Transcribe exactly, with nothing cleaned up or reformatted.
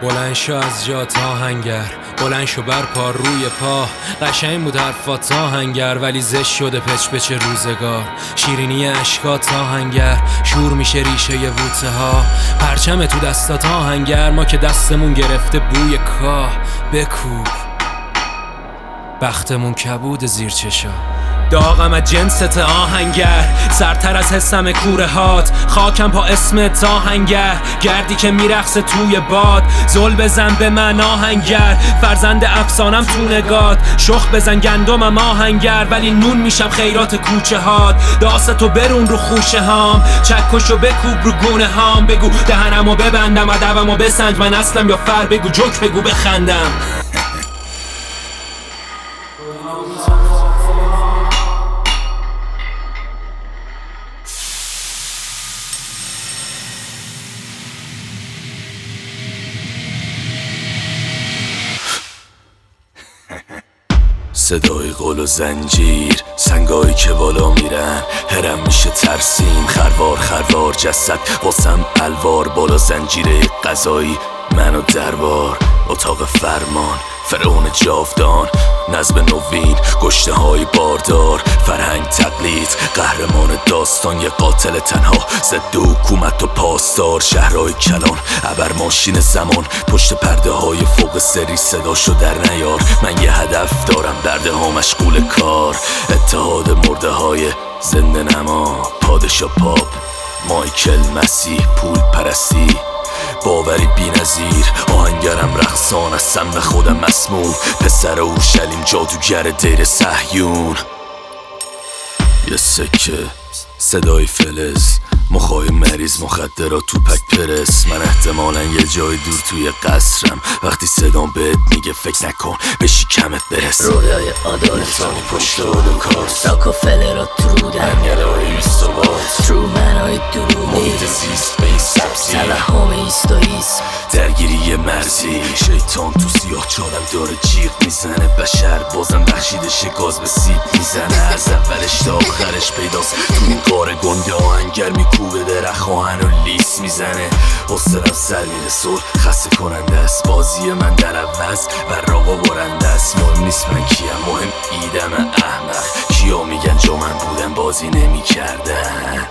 بلند شو از جات آهنگر، بلند شو بر پا روی پا. قشنگ بود حرفات آهنگر، ولی زشت شده پچ پچ روزگار. شیرینی اشکات آهنگر، شور میشه ریشه ی بوته ها. پرچم تو دستات آهنگر، ما که دستمون گرفته بوی کاه. بکوب بختمون کبود زیر چشا. داغم از جنست آهنگر، سرتر از حسم کوره هات. خاکم پا اسمت آهنگر، گردی که میرقصه توی باد. زل بزن به من آهنگر، فرزند افسانم تو نگات. شخ بزن گندمم آهنگر، ولی نون میشم خیرات کوچه هات. داستو برون رو خوشه هام، چکشو بکوب رو گونه هام. بگو دهنمو ببندم، ادبمو بسنج، من اصلم یا فر. بگو جوک بگو بخندم. صدای قل و زنجیر، سنگایی که بالا میرن. هرم میشه ترسیم، خروار خروار جسد واسم الوار. بالا زنجیره قضایی، من و دربار. اتاق فرمان، فرعون جاودان. نظم نوین، گشته های باردار. فرهنگ تقلید، قهرمان داستان. یه قاتل تنها ضد حکومت و پاسدار. شهرهای کلان، ابر ماشین زمان. پشت پرده های فوق سری صداشو در نیار. من یه هدف دارم، برده ها مشغول کار. اتحاد مرده های زنده نما. پادشا پاپ، مایکل مسیح، پول پرستی. باوری بی نظیر، آهنگرم رقصان. از سم خودم مسموم، پسر اورشلیم، جادوگر دیر صهیون. یه سکه، صدای فلز، مخای مریض، مخدرات، توپک پرس. من احتمالا یه جای دور توی قصرم. وقتی صدام بهت میگه فکر نکن بشی کمت برس. رویای آدالتانی پشت و کار. ساک و فلرات ترودن، انگلای میستوات. ترومنای دروغی، محیط زیست به این سبزی. توهم ایستویسم، درگیری مرزی. شیطان تو سیاه چالم داره جیغ میزنه. بشر بازم بخشیدش گاز به سیب میزنه. از اولش تا آخرش پیداست تو این کار گنده. آهنگر میکوبه درخ آهن و لیس میزنه. حسنم سر میره صلح خسته کننده است. بازی من در عوض و راقا برنده است. مهم نیست من کیم، مهم ایدم احمق. کیا میگن جا من بودم بازی نمیکردن.